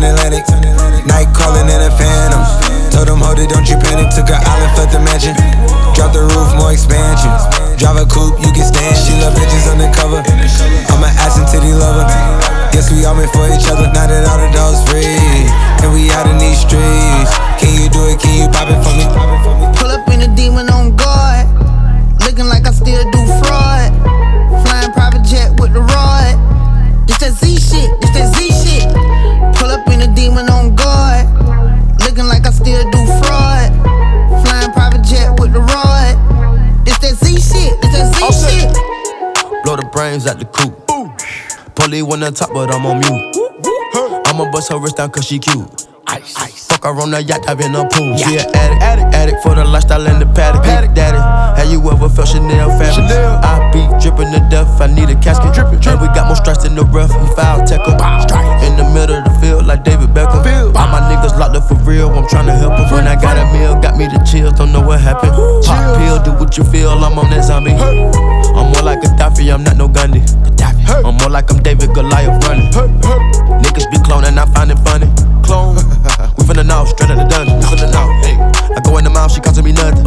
turn Atlantic. Night calling in a phantom. Told them, hold it, don't you panic. Took an island, fled the mansion. Drop the roof, more expansion. Drive a coupe, you can stand. She love bitches undercover. I'm an ass and titty lover. Guess we all meant for each other. Now that all the dogs free, and we out in these streets. Can you do it? Can you pop it for me? Pull up in a demon on guard. Looking like I still do fraud. Flying private jet with the rod. It's that Z shit, it's that Z shit. Pull up in a demon on guard. Looking like I still do fraud. Flying private jet with the rod. It's that Z shit, it's that Z shit. Blow the brains out the coop. Police one on top, but I'm on mute. I'ma bust her wrist down cause she cute. Ice. Fuck her on the yacht, I've been a pool. She an addict for the lifestyle and the paddock. Big daddy, have you ever felt Chanel fabric? I be dripping to death, I need a casket. And we got more strikes in the rough, we foul tech em. In the middle of the field like David Beckham. All my niggas locked up for real, I'm tryna help them. When I got a meal, got me the chills, don't know what happened. Pop pill, do what you feel, I'm on that zombie. I'm more like Gaddafi, I'm not no Gandhi. I'm more like I'm David Goliath running. Niggas be cloning, I find it funny. Clone, we finna know, straight out the dungeon. We finna know, hey. I go in the mouth, she costing me nothing.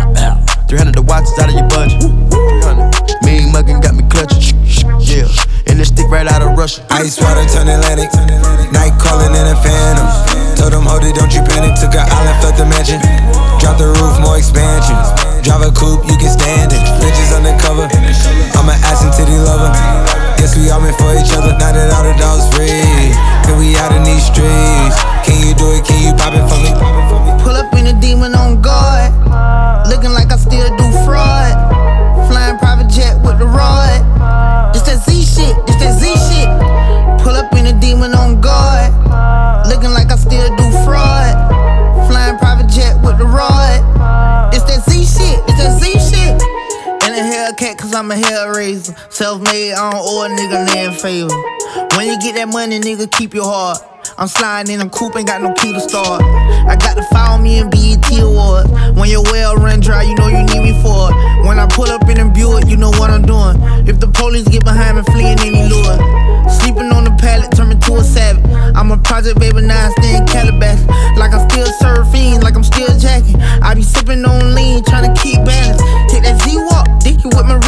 300 the watch is out of your budget. 300. Mean muggin' got me clutching. Yeah, and this stick right out of Russia. Ice water turn Atlantic. Night calling in a phantom. Told them, hold it, don't you panic. Took an island, fled the mansion. Drop the roof, more expansion. Drive a coupe, you can stand it. Bitches undercover. I'm an ass and titty lover. Guess we all meant for each other. Now that all the dogs free, and we out in these streets. Can you do it? Can you pop it for me? Pull up in a demon on guard. Looking like I still do fraud. Flying private jet with the rod. It's that Z shit, it's that Z shit. Pull up in a demon on guard. Looking like I still do fraud. Flying private jet with the rod. It's that Z shit, it's that Z shit. And a Hellcat cause I'm a hellraiser. Self-made, I don't owe a nigga land favor. When you get that money, nigga, keep your heart. I'm sliding in a coupe, ain't got no key to start. I got to follow me in BET Awards. When your well run dry, you know you need me for it. When I pull up in a Buick, you know what I'm doing. If the police get behind me, fleeing any lure. Sleeping on the pallet, turn me to a savage. I'm a project baby, now I stay in Calabasas. Like I'm still surfing, like I'm still jacking. I be sipping on lean, trying to keep balance. Take that Z-Walk, dick you with my